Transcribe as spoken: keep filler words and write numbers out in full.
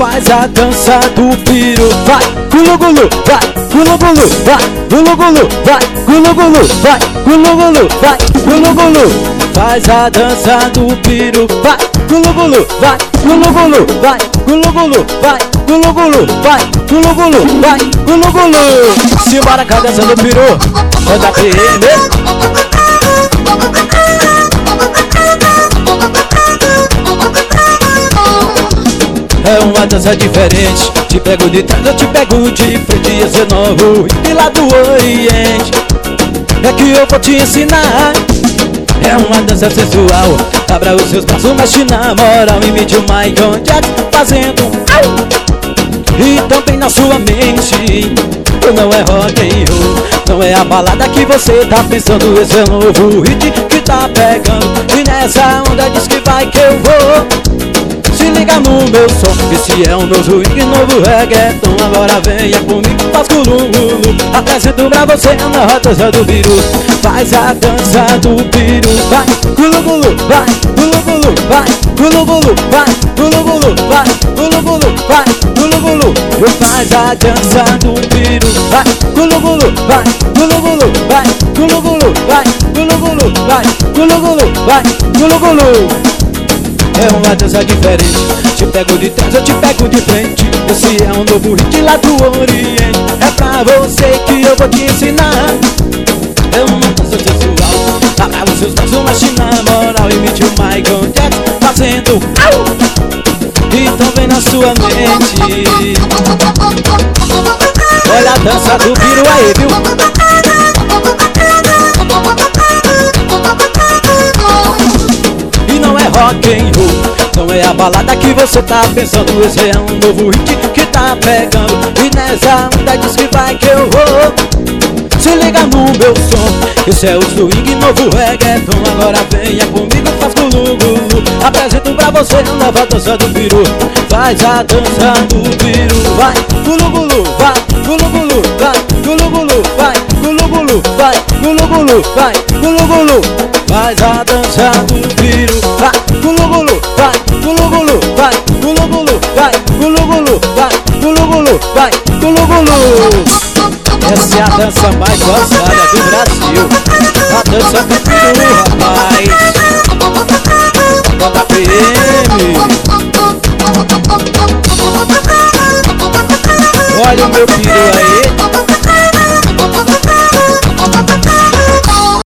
faz a dança do piru. Vai, gulu gulu, vai, gulu gulu, vai, gulu gulu, vai, gulu gulu, vai, gulu gulu, vai, gulu gulu. Faz a dança do piru. Vai, gulu gulu, vai, gulu gulu, vai, gulu gulu, vai, gulu gulu, vai, gulu gulu, vai, gulu gulu. Simbora com a dança do piru. Manda P M. É uma dança diferente. Te pego de trás, eu te pego de frente. Esse é novo e lá do Oriente. É que eu vou te ensinar. É uma dança sensual. Abra os seus braços, mexe na moral. Imite o Michael Jackson fazendo au. E também na sua mente. Não é rock and roll, não é a balada que você tá pensando. Esse é o novo hit que tá pegando. E nessa onda diz que vai que eu vou. Se liga no meu som, esse é um novo swing, novo reggaeton. Agora venha comigo, faz gulu-gulu. Apresento pra você na dança do piru. Faz a dança do piru. Vai, gulu-gulu, vai, gulu-gulu, vai, gulu-gulu, vai, gulu-gulu, vai, gulu-gulu, vai, gulu-gulu. Faz a dança do piru. Vai, gulu-gulu, vai, gulu-gulu, vai, gulu-gulu, vai, gulu-gulu, vai, gulu-gulu, vai, gulu-gulu. É uma dança diferente. Te pego de trás, eu te pego de frente. Esse é um novo hit lá do Oriente. É pra você que eu vou te ensinar. É uma dança sensual. Abra os seus braços, mexe na moral. Imite o Michael Jackson fazendo au. Então vem na sua mente. Olha a dança do piru aí, viu? E não é rock and roll, não é a balada que você tá pensando. Esse é um novo hit que tá pegando. E nessa onda diz que vai que eu vou. Se liga no meu som, esse é o swing, novo reggaeton. Agora venha comigo, faz gulu-gulu. Apresento pra você a nova dança do piru. Faz a dança do piru. Vai, gulu-gulu, vai, gulu-gulu, vai, gulu-gulu, vai, gulu-gulu, vai, gulu-gulu, vai, gulu-gulu. Faz a dança do piru. Vai, gulu-gulu, vai, gulu-gulu, vai, gulu-gulu, vai, gulu-gulu, vai, gulu-gulu, vai, gulu-gulu. Essa é a dança mais gostada do Brasil. A dança do piru.